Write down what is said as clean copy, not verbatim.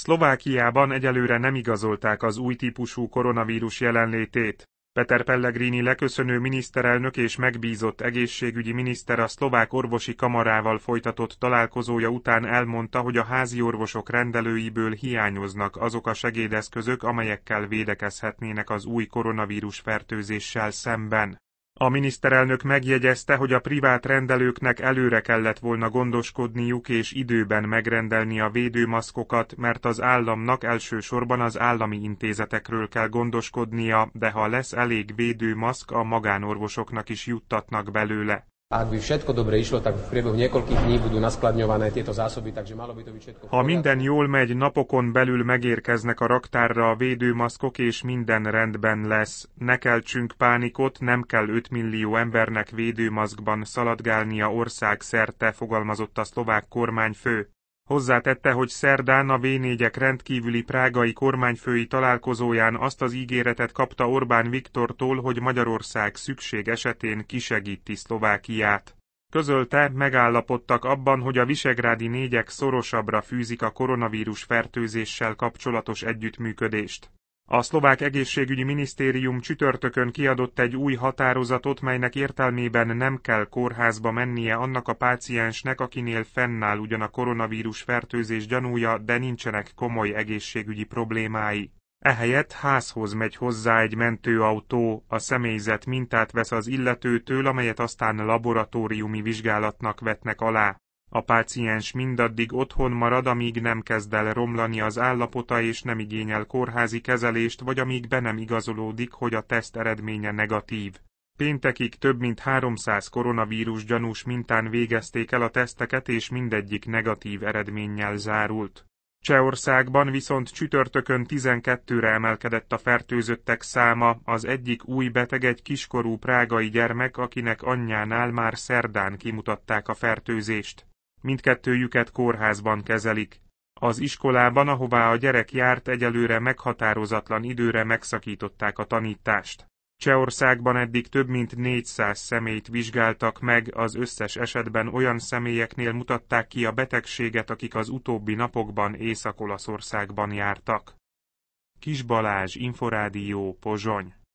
Szlovákiában egyelőre nem igazolták az új típusú koronavírus jelenlétét. Peter Pellegrini leköszönő miniszterelnök és megbízott egészségügyi miniszter a szlovák orvosi kamarával folytatott találkozója után elmondta, hogy a házi orvosok rendelőiből hiányoznak azok a segédeszközök, amelyekkel védekezhetnének az új koronavírus fertőzéssel szemben. A miniszterelnök megjegyezte, hogy a privát rendelőknek előre kellett volna gondoskodniuk és időben megrendelni a védőmaszkokat, mert az államnak elsősorban az állami intézetekről kell gondoskodnia, de ha lesz elég védőmaszk, a magánorvosoknak is juttatnak belőle. Ha minden jól megy, napokon belül megérkeznek a raktárra a védőmaszkok, és minden rendben lesz. Ne keltsünk pánikot, nem kell 5 millió embernek védőmaszkban szaladgálnia országszerte, fogalmazott a szlovák kormányfő. Hozzátette, hogy szerdán a V4-ek rendkívüli prágai kormányfői találkozóján azt az ígéretet kapta Orbán Viktortól, hogy Magyarország szükség esetén kisegíti Szlovákiát. Közölte, megállapodtak abban, hogy a visegrádi négyek szorosabbra fűzik a koronavírus fertőzéssel kapcsolatos együttműködést. A szlovák egészségügyi minisztérium csütörtökön kiadott egy új határozatot, melynek értelmében nem kell kórházba mennie annak a páciensnek, akinél fennáll ugyan a koronavírus fertőzés gyanúja, de nincsenek komoly egészségügyi problémái. Ehelyett házhoz megy hozzá egy mentőautó, a személyzet mintát vesz az illetőtől, amelyet aztán laboratóriumi vizsgálatnak vetnek alá. A páciens mindaddig otthon marad, amíg nem kezd el romlani az állapota és nem igényel kórházi kezelést, vagy amíg be nem igazolódik, hogy a teszt eredménye negatív. Péntekig több mint 300 koronavírus gyanús mintán végezték el a teszteket, és mindegyik negatív eredménnyel zárult. Csehországban viszont csütörtökön 12-re emelkedett a fertőzöttek száma, az egyik új beteg egy kiskorú prágai gyermek, akinek anyjánál már szerdán kimutatták a fertőzést. Mindkettőjüket kórházban kezelik. Az iskolában, ahová a gyerek járt, egyelőre meghatározatlan időre megszakították a tanítást. Csehországban eddig több mint 400 személyt vizsgáltak meg, az összes esetben olyan személyeknél mutatták ki a betegséget, akik az utóbbi napokban Észak-Olaszországban jártak. Kis Balázs, Inforádió, Pozsony.